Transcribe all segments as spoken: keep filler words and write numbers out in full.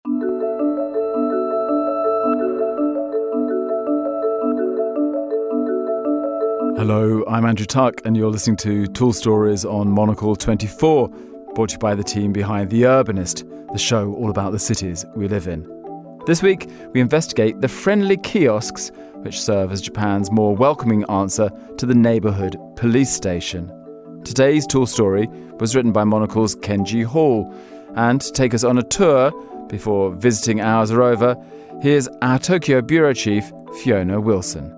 Hello, I'm Andrew Tuck, and you're listening to Tall Stories on Monocle twenty-four, brought to you by the team behind The Urbanist, the show all about the cities we live in. This week, we investigate the friendly kiosks which serve as Japan's more welcoming answer to the neighbourhood police station. Today's Tall Story was written by Monocle's Kenji Hall, and to take us on a tour before visiting hours are over, here's our Tokyo Bureau Chief, Fiona Wilson.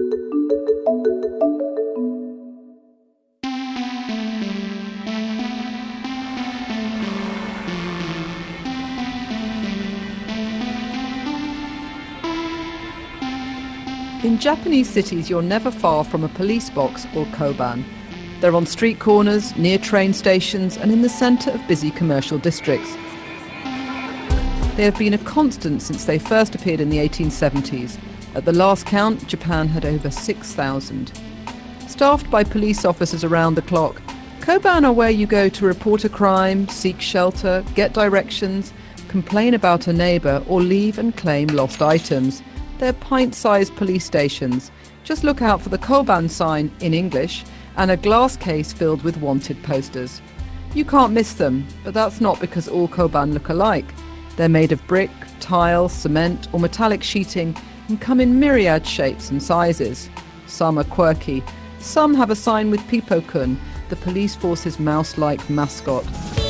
In Japanese cities, you're never far from a police box or koban. They're on street corners, near train stations, and in the centre of busy commercial districts. They have been a constant since they first appeared in the eighteen seventies. At the last count, Japan had over six thousand. Staffed by police officers around the clock, koban are where you go to report a crime, seek shelter, get directions, complain about a neighbour, or leave and claim lost items. They're pint-sized police stations. Just look out for the koban sign in English and a glass case filled with wanted posters. You can't miss them, but that's not because all koban look alike. They're made of brick, tile, cement or metallic sheeting and come in myriad shapes and sizes. Some are quirky. Some have a sign with Pipo-kun, the police force's mouse-like mascot.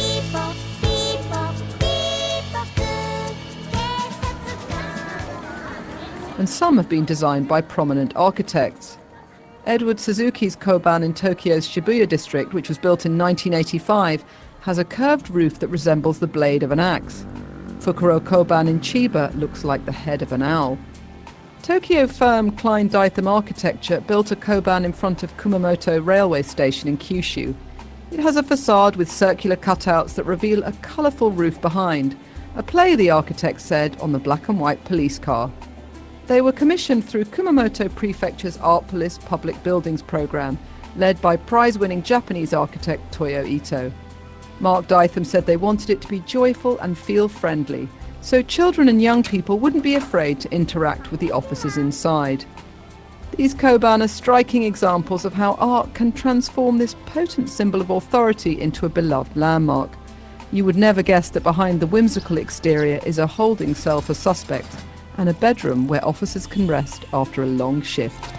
And some have been designed by prominent architects. Edward Suzuki's koban in Tokyo's Shibuya district, which was built in nineteen eighty-five, has a curved roof that resembles the blade of an axe. Fukuro koban in Chiba looks like the head of an owl. Tokyo firm Klein Daitham Architecture built a koban in front of Kumamoto railway station in Kyushu. It has a facade with circular cutouts that reveal a colourful roof behind, a play, the architect said, on the black and white police car. They were commissioned through Kumamoto Prefecture's Artpolis Public Buildings programme, led by prize-winning Japanese architect Toyo Ito. Mark Daitham said they wanted it to be joyful and feel friendly, so children and young people wouldn't be afraid to interact with the officers inside. These koban are striking examples of how art can transform this potent symbol of authority into a beloved landmark. You would never guess that behind the whimsical exterior is a holding cell for suspects, and a bedroom where officers can rest after a long shift.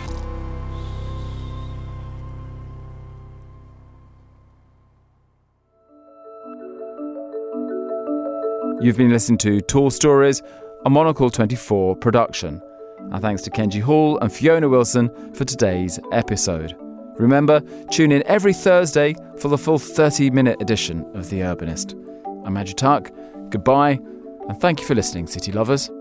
You've been listening to Tall Stories, a Monocle twenty-four production. Our thanks to Kenji Hall and Fiona Wilson for today's episode. Remember, tune in every Thursday for the full thirty-minute edition of The Urbanist. I'm Andrew Tuck. Goodbye, and thank you for listening, city lovers.